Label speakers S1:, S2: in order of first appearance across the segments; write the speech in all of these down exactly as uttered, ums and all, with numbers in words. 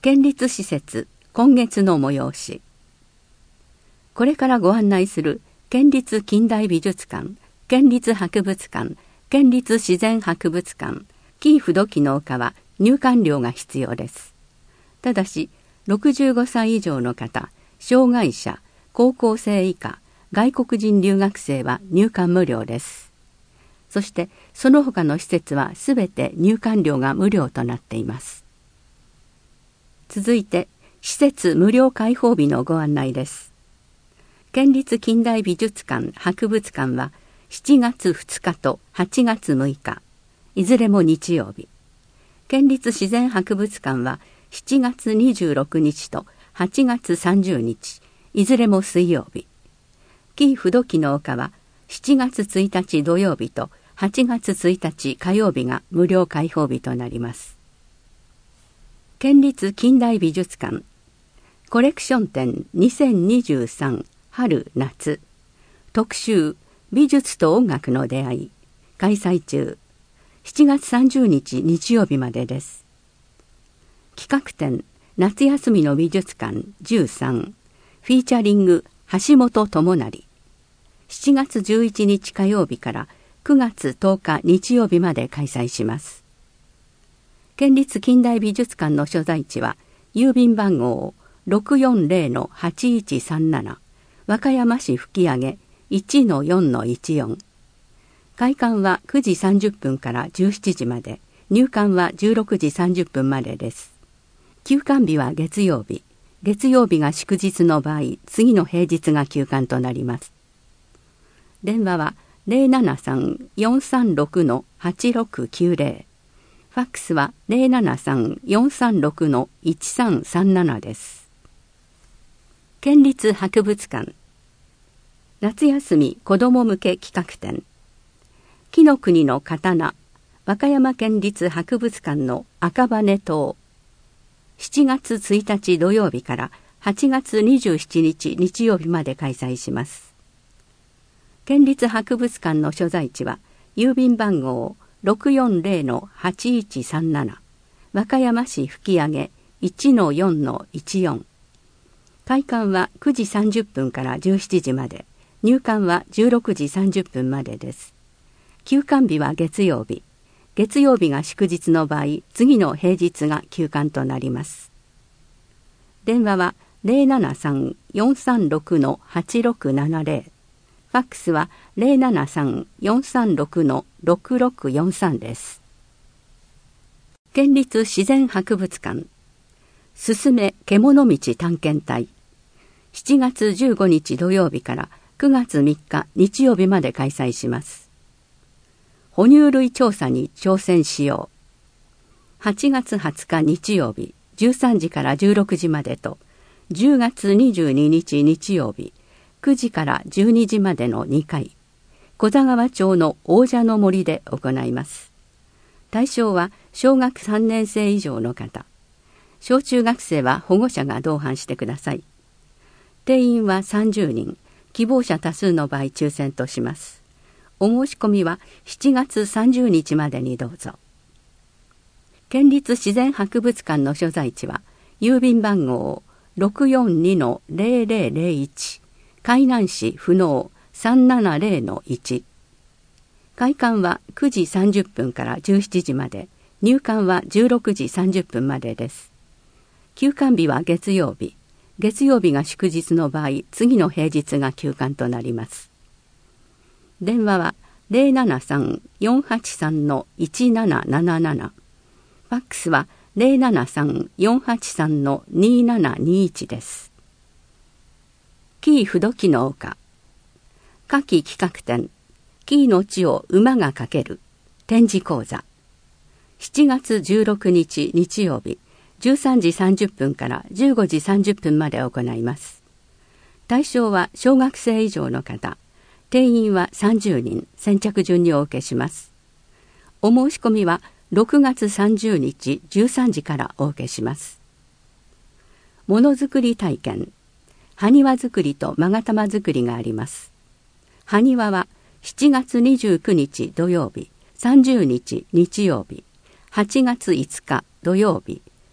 S1: 県立施設今月の催し。これからご案内する県立近代美術館、県立博物館、県立自然博物館、紀伊不土記の丘は入館料が必要です。ただし、ろくじゅうごさい以上の方、障害者、高校生以下、外国人留学生は入館無料です。そして、その他の施設はすべて入館料が無料となっています。続いて、施設無料開放日のご案内です。県立近代美術館・博物館はしちがつふつかとはちがつむいか、いずれも日曜日。県立自然博物館はしちがつにじゅうろくにちとはちがつさんじゅうにち、いずれも水曜日。紀伊不土記の丘はしちがつついたち土曜日とはちがつついたち火曜日が無料開放日となります。県立近代美術館コレクション展にせんにじゅうさん春夏特集美術と音楽の出会い開催中、しちがつさんじゅうにち日曜日までです。企画展夏休みの美術館じゅうさんフィーチャリング橋本智成、しちがつじゅういちにち火曜日からくがつとおか日曜日まで開催します。県立近代美術館の所在地は郵便番号 ろくよんぜろのはちいちさんなな 和歌山市吹上 いちのよんのいちよん。開館はくじさんじゅっぷんからじゅうしちじまで、入館はじゅうろくじさんじゅっぷんまでです。休館日は月曜日。月曜日が祝日の場合、次の平日が休館となります。電話は ゼロななさん よんさんろく はちろくきゅうぜろ。ファックスは ゼロななさん よんさんろく いちさんさんなな です。県立博物館夏休み子ども向け企画展紀の国の刀和歌山県立博物館の赤羽塔、しちがつついたち土曜日からはちがつにじゅうしちにち日曜日まで開催します。県立博物館の所在地は郵便番号 ろくよんぜろのはちいちさんなな 和歌山市吹上 いちのよんのいちよん。開館はくじさんじゅっぷんからじゅうしちじまで、入館はじゅうろくじさんじゅっぷんまでです。休館日は月曜日。月曜日が祝日の場合、次の平日が休館となります。電話は ゼロななさん よんさんろく はちろくななぜろ。ファックスは ゼロななさん よんさんろく ろくろくよんさん です。県立自然博物館すすめ獣道探検隊しちがつじゅうごにち土曜日からくがつみっか日曜日まで開催します。哺乳類調査に挑戦しよう。はちがつはつか日曜日じゅうさんじからじゅうろくじまでと、じゅうがつにじゅうににち日曜日くじからじゅうにじまでのにかい、小座川町の王者の森で行います。対象は小学さんねんせい以上の方。小中学生は保護者が同伴してください。定員はさんじゅうにん、希望者多数の場合抽選とします。お申し込みはしちがつさんじゅうにちまでにどうぞ。県立自然博物館の所在地は郵便番号 ろくよんにのぜろぜろぜろいち 海南市不能 さんななぜろのいち。開館はくじさんじゅっぷんからじゅうしちじまで、入館はじゅうろくじさんじゅっぷんまでです。休館日は月曜日。月曜日が祝日の場合、次の平日が休館となります。電話は ゼロななさん よんはちさん いちななななな。ファックスは ゼロななさん よんはちさん にななにいち です。紀伊不土記の丘夏季企画展紀伊の地を馬が駆ける展示講座しちがつじゅうろくにち日曜日じゅうさんじさんじゅっぷんからじゅうごじさんじゅっぷんまで行います。対象は小学生以上の方。定員はさんじゅうにん、先着順にお受けします。お申し込みはろくがつさんじゅうにちじゅうさんじからお受けします。ものづくり体験、埴輪作りと勾玉作りがあります。埴輪はしちがつにじゅうくにち土曜日、さんじゅうにち日曜日、はちがついつか土曜日、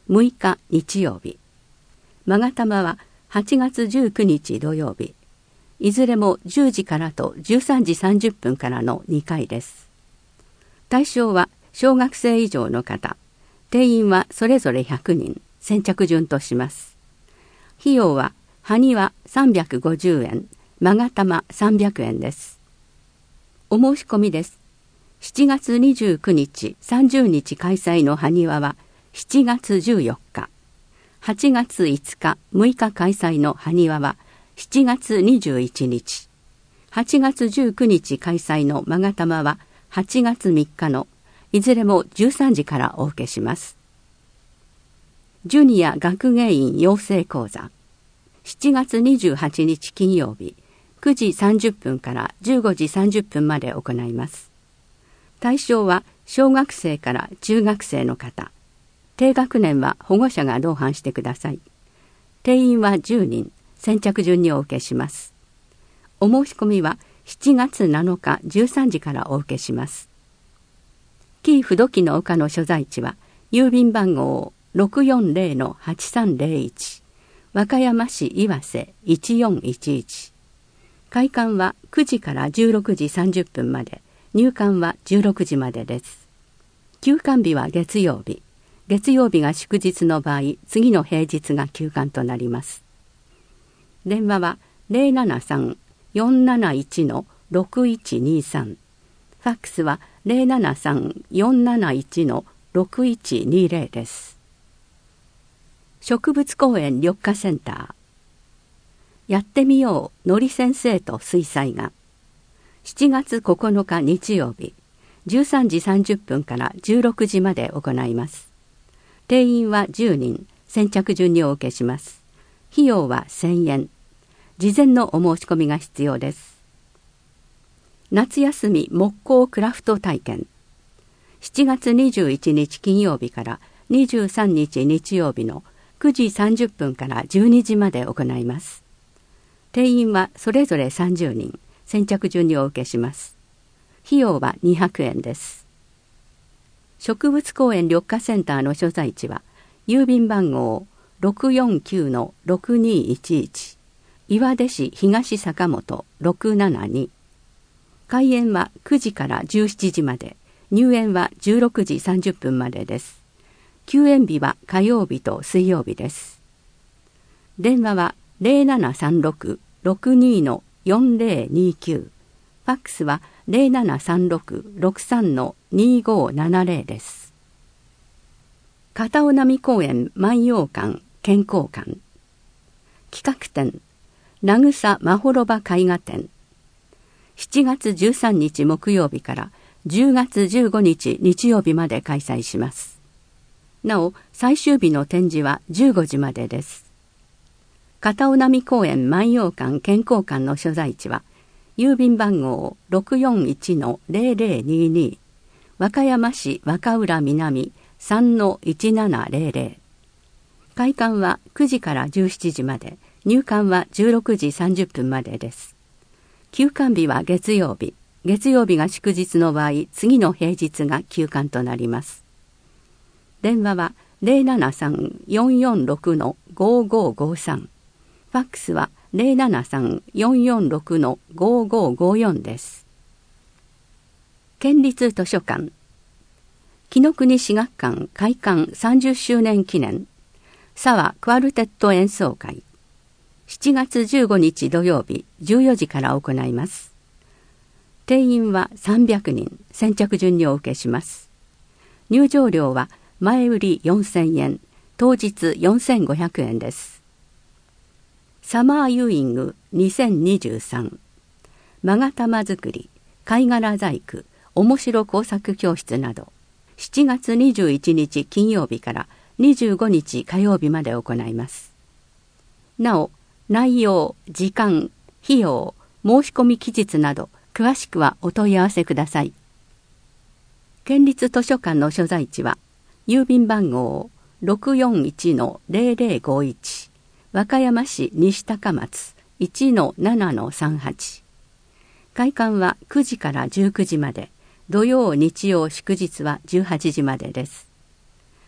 S1: むいか日曜日。勾玉ははちがつじゅうくにち土曜日。いずれもじゅうじからとじゅうさんじさんじゅっぷんからのにかいです。対象は小学生以上の方。定員はそれぞれひゃくにん、先着順とします。費用は埴輪さんびゃくごじゅうえん、勾玉さんびゃくえんです。お申し込みです。しちがつにじゅうくにち、さんじゅうにち開催の埴輪はしちがつじゅうよっか。はちがついつか、むいか開催の埴輪はしちがつにじゅういちにち。はちがつじゅうくにち開催の勾玉ははちがつみっかのいずれもじゅうさんじからお受けします。ジュニア学芸員養成講座。しちがつにじゅうはちにち金曜日、くじさんじゅっぷんからじゅうごじさんじゅっぷんまで行います。対象は小学生から中学生の方。低学年は保護者が同伴してください。定員はじゅうにん、先着順にお受けします。お申し込みはしちがつなのかじゅうさんじからお受けします。紀伊不土記の丘の所在地は郵便番号 ろくよんぜろのはちさんぜろいち 和歌山市岩瀬いちよんいちいち。開館はくじからじゅうろくじさんじゅっぷんまで、入館はじゅうろくじまでです。休館日は月曜日。月曜日が祝日の場合、次の平日が休館となります。電話は ゼロななさん よんなないち のろくいちにさん。ファックスは ゼロななさん よんなないち のろくいちにぜろです。植物公園緑化センター。やってみようのり先生と水彩画。しちがつここのか日曜日、じゅうさんじさんじゅっぷんからじゅうろくじまで行います。定員はじゅうにん、先着順にお受けします。費用はせんえん。事前のお申し込みが必要です。夏休み木工クラフト体験。しちがつにじゅういちにち金曜日からにじゅうさんにち日曜日のくじさんじゅっぷんからじゅうにじまで行います。定員はそれぞれさんじゅうにん、先着順にお受けします。費用はにひゃくえんです。植物公園緑化センターの所在地は郵便番号 ろくよんきゅうのろくにいちいち 岩出市東坂本ろくななに。開園はくじからじゅうしちじまで、入園はじゅうろくじさんじゅっぷんまでです。休園日は火曜日と水曜日です。電話は ゼロななさんろく ろくにのよんぜろにきゅう。ファックスは ゼロななさんろく ろくさんのにごななぜろです。片尾波公園万葉館健康館。企画展渚まほろば絵画展。しちがつじゅうさんにち木曜日からじゅうがつじゅうごにち日曜日まで開催します。なお最終日の展示はじゅうごじまでです。片尾波公園万葉館健康館の所在地は郵便番号 ろくよんいちのぜろぜろにに 和歌山市若浦南 さんのいちななぜろぜろ。開館はくじからじゅうしちじまで、入館はじゅうろくじさんじゅっぷんまでです。休館日は月曜日。月曜日が祝日の場合、次の平日が休館となります。電話は ゼロななさん よんよんろくのごごごさん。ファックスは ゼロななさん よんよんろくのごごごよん です。県立図書館。紀ノ国史学館開館さんじゅっしゅうねん記念沢クワルテット演奏会。しちがつじゅうごにち土曜日じゅうよじから行います。定員はさんびゃくにん、先着順にお受けします。入場料は前売りよんせんえん、当日よんせんごひゃくえんです。サマーユーイングにせんにじゅうさん。勾玉作り、貝殻細工、面白工作教室など、しちがつにじゅういちにち金曜日からにじゅうごにち火曜日まで行います。なお、内容、時間、費用、申し込み期日など、詳しくはお問い合わせください。県立図書館の所在地は、郵便番号 ろくよんいちのぜろぜろごいち、和歌山市西高松 いちのななのさんはち。開館はくじからじゅうくじまで、土曜、日曜、祝日はじゅうはちじまでです。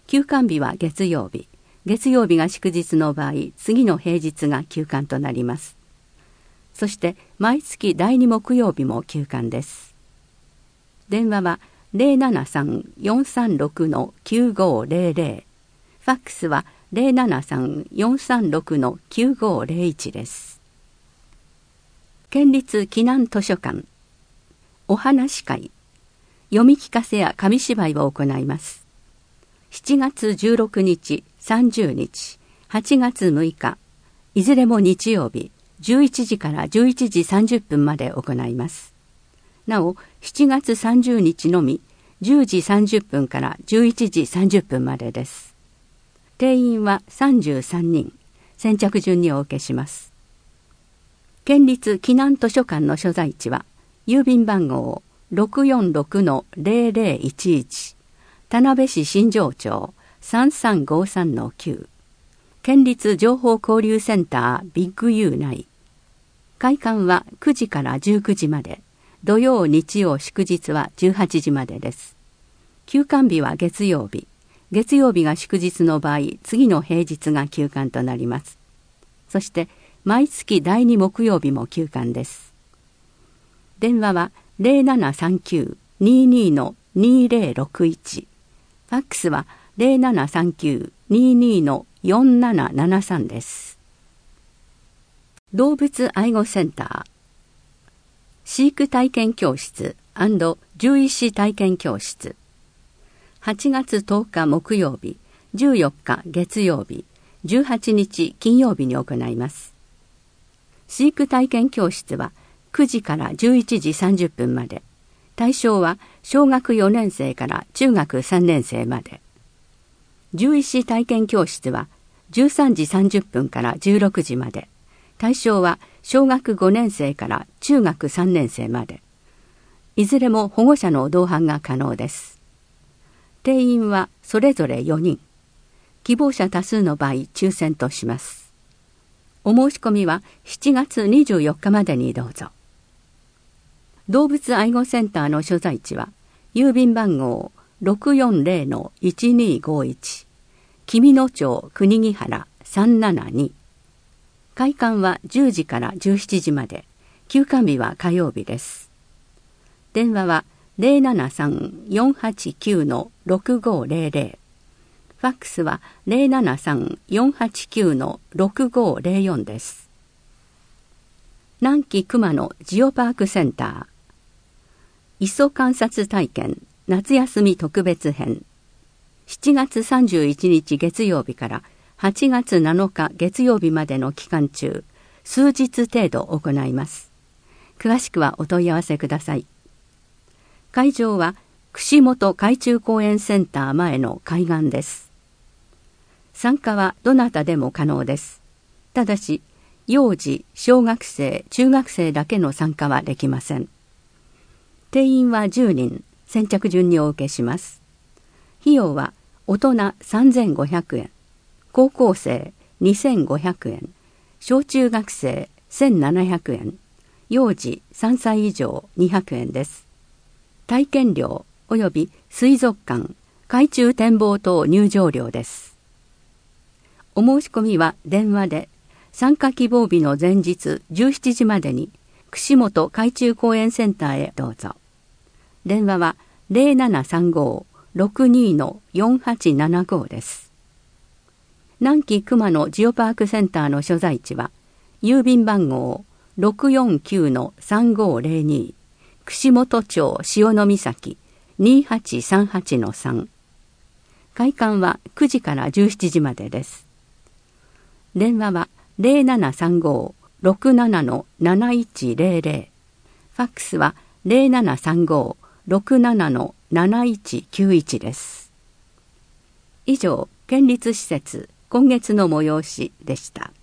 S1: 休館日は月曜日。月曜日が祝日の場合、次の平日が休館となります。そして毎月だいに木曜日も休館です。電話は ゼロななさん よんさんろく きゅうごゼロゼロ、ファックスは ゼロななさん よんさんろく きゅうごゼロいちです。県立避難図書館お話会、読み聞かせや紙芝居を行います。しちがつじゅうろくにち、さんじゅうにち、はちがつむいか、いずれも日曜日、じゅういちじからじゅういちじさんじゅっぷんまで行います。なお、しちがつさんじゅうにちのみ、じゅうじさんじゅっぷんからじゅういちじさんじゅっぷんまでです。定員はさんじゅうさんにん、先着順にお受けします。県立避難図書館の所在地は、郵便番号 ろくよんろくのゼロゼロいちいち、田辺市新庄町 さんさんごさんのきゅう、県立情報交流センタービッグ ユー 内。開館はくじからじゅうくじまで、土曜日曜祝日はじゅうはちじまでです。休館日は月曜日。月曜日が祝日の場合、次の平日が休館となります。そして毎月だいに木曜日も休館です。電話は ゼロななさんきゅう にーにー のにーぜろろくいち、ファックスは ゼロななさんきゅう にーにー のよんななななさんです。動物愛護センター飼育体験教室&獣医師体験教室、はちがつとおか木曜日、じゅうよっか月曜日、じゅうはちにち金曜日に行います。飼育体験教室はくじからじゅういちじさんじゅっぷんまで、対象は小学よねんせいから中学さんねんせいまで。獣医師体験教室はじゅうさんじさんじゅっぷんからじゅうろくじまで、対象は小学ごねんせいから中学さんねんせいまで。いずれも保護者の同伴が可能です。定員はそれぞれよにん。希望者多数の場合抽選とします。お申し込みはしちがつにじゅうよっかまでにどうぞ。動物愛護センターの所在地は郵便番号 ろくよんゼロのいちにーごいち、紀美野町国木原さんななに。開館はじゅうじからじゅうしちじまで、休館日は火曜日です。電話は ゼロななさん よんはちきゅう のろくごゼロゼロ、ファックスは ゼロななさん よんはちきゅう のろくごゼロよんです。南紀熊野ジオパークセンター磯観察体験夏休み特別編、しちがつさんじゅういちにち月曜日からはちがつなのか月曜日までの期間中、数日程度行います。詳しくはお問い合わせください。会場は串本海中公園センター前の海岸です。参加はどなたでも可能です。ただし、幼児、小学生、中学生だけの参加はできません。定員はじゅうにん、先着順にお受けします。費用は大人さんぜんごひゃくえん、高校生にせんごひゃくえん、小中学生せんななひゃくえん、幼児さんさい以上にひゃくえんです。体験料及び水族館、海中展望等入場料です。お申し込みは電話で、参加希望日の前日じゅうしちじまでに串本海中公園センターへどうぞ。電話は ゼロななさんご ろくにー のよんはちななご です。南紀熊野ジオパークセンターの所在地は郵便番号 ろくよんきゅうのさんごゼロに、串本町潮岬 にーはちさんはちのさん。開館はくじからじゅうしちじまでです。電話は ゼロななさんご ろくななのなないちゼロゼロ、ファックスはゼロななさんご ろくななのなないちきゅういちです。以上、県立施設今月の催しでした。